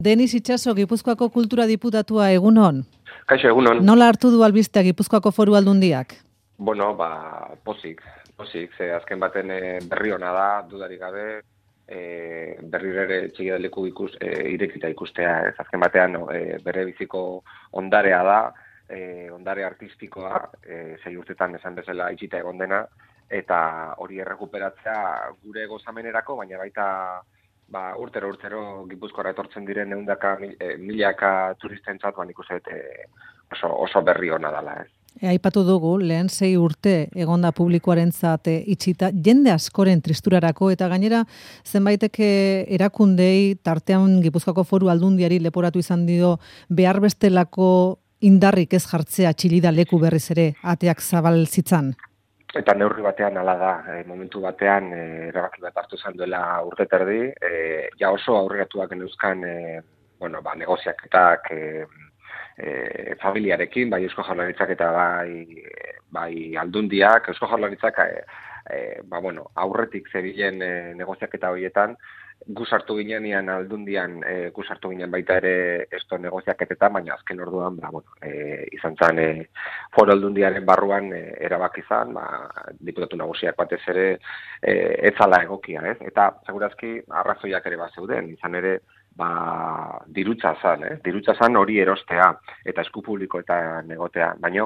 Denis Itxaso, Gipuzkoako kultura diputatua, egunon. Kaixo, egunon. Nola hartu du albistea Gipuzkoako Foru Aldundiak? Bueno, pozik, ze azken baten berri ona da, dudarik gabe, berriro ere txigidaleku irekita ikustea, ez azken batean bere biziko ondarea da, ondare artistikoa, 6 urtetan esan bezala itxita egon dena, eta hori errekuperatzea gure gozamenerako, baina baita urtero Gipuzkoara etortzen diren milaka turistentzat, nik uste oso berri ona dela, ez. Aipatu dugu, lehen 6 urte egonda publikoarentzat itxita, jende askoren tristurarako, eta gainera zenbaitek erakundei, tartean Gipuzkoako Foru Aldundiari leporatu izan dio behar bestelako indarrik ez jartzea txilida leku berriz ere ateak zabal zitzan. Eta neurri batean hala da, momentu batean erabaki bat hartu izan duela urte terdi, ja oso aurreratuak geneuzkan negoziaketak familiarekin, bai Eusko Jaurlaritzak eta bai Aldundiak, Eusko Jaurlaritzak aurretik zebilen negoziaketa horietan, gu sartu ginean Aldundian, gu sartu ginen baita ere esto negoziaketetan, baina azken orduan, izan zen Foru Aldundiaren barruan erabaki izan, diputatu nagusiak batez ere etzala egokia, ez? Eta segurazki arrazoiak ere zeuden, izan ere dirutza zan hori erostea eta esku publikoetan egotea, baina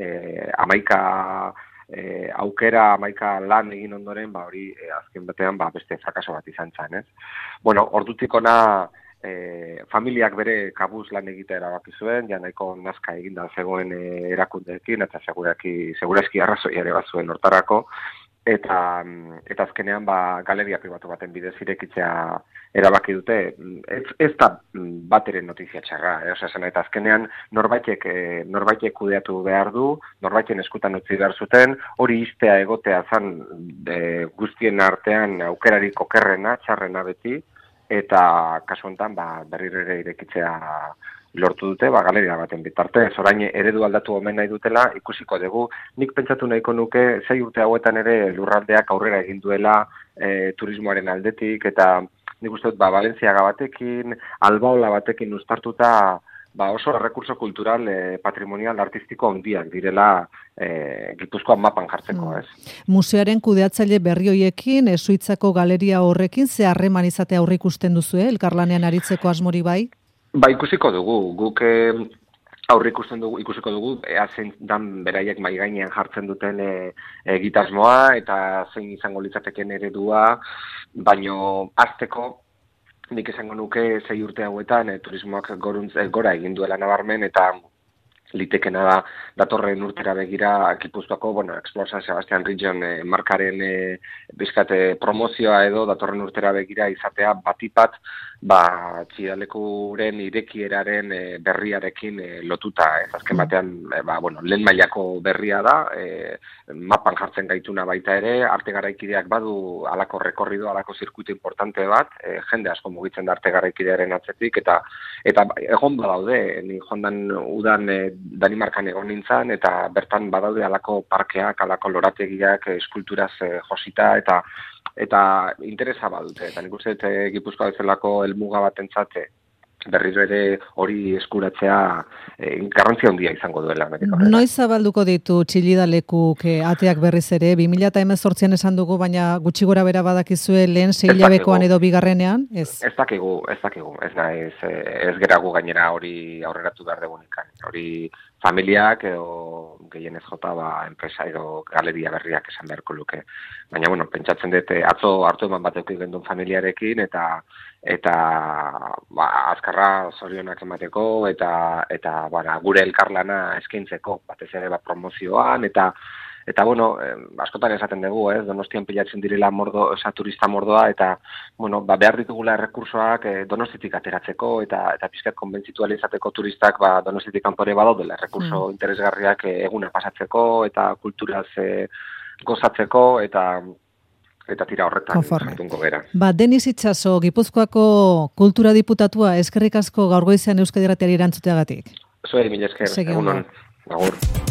11 aukera 11 lan egin ondoren, hori azken batean beste frakaso bat izan zen, ez? Bueno, ordutik ona familiak bere kabuz lan egitea erabaki zuen, ja nahiko nazka eginda zegoen erakundeekin, eta segurazki arrazoi ere bat zuen hortarako, eta azkenean galeria pribatu baten bidez irekitzea erabaki dute, ez da bateren notizia txarra, eta azkenean norbaitek kudeatu behar du, norbaiten eskutan utzi behar zuten, hori iztea egotea zan guztien artean aukerarik okerrena, txarrena beti, eta kasu honetan berriro ere irekitzea lortu dute, galeria baten bitartez. Orain eredu aldatu omen nahi dutela, ikusiko dugu. Nik pentsatu nahiko nuke 6 urte hauetan ere lurraldeak aurrera egin duela turismoaren aldetik, eta nik uste dut Valentziaga batekin, Albaola batekin uztartuta oso errekurso kultural, patrimonial, artistiko handiak direla Gipuzkoan mapan jartzeko, ez. Museoaren kudeatzaile berri hoiekin, Suitzako galeria horrekin, ze harreman izatea aurre ikusten duzu, elkarlanean aritzeko asmori bai? Ikusiko dugu, guk ikusiko dugu, zein dan beraiek mai gainean jartzen duten egitasmoa, eta zein izango litzateken eredua, baino hasteko nik esango nuke 6 urte hauetan turismoak gora egin duela nabarmen, eta litekena da datorren urtera begira Gipuzkoako, Explore San Sebastian Region markaren bizkate promozioa edo datorren urtera begira izatea batipat txidalekuren irekieraren berriarekin lotuta. Azken batean, lehen mailako berria da, mapan jartzen gaituna baita ere, arte garaikideak badu alako rekorrido, alako zirkuito importante bat, jende asko mugitzen da arte garaikidearen atzetik, eta egon badaude, ni jondan udan Danimarkan egon nintzen, eta bertan badaude alako parkeak, alako lorategiak, eskulturaz josita, eta interesa badute. Eta nik uste Gipuzkoa bezalako helmuga batentzat berriro ere hori eskuratzea garrantzia handia izango duela. Noiz zabalduko ditu txilida lekuk ateak berriz ere? 2018an esan dugu, baina gutxi gora bera badakizue lehen 6 hilabekoan edo bigarrenean? Ez dakigu, ez geragu gainera hori aurreratu behar degunekan. Hori familiak edo gehienez jota enpresa edo galeria berriak esan beharko luke. Baina, pentsatzen dut atzo hartu eman bat eukin gendun familiarekin, eta azkarra zorionak emateko, eta gure elkarlana eskaintzeko, batez ere promozioan, eta askotan esaten dugu, Donostian pilatzen direla turista mordoa, eta behar ditugula errekursoak Donostitik ateratzeko, eta pizkat konbentzitu izateko turistak Donostitik kanpore badaudela errekurso interesgarriak eguna pasatzeko, eta kulturaz gozatzeko, eta tira horretan jartungo gera. Denis Itxaso, Gipuzkoako kultura diputatua, eskerrik asko gaur goizean Euskadi Irratiari erantzuteagatik. Zuei, mila esker, egunon, agur.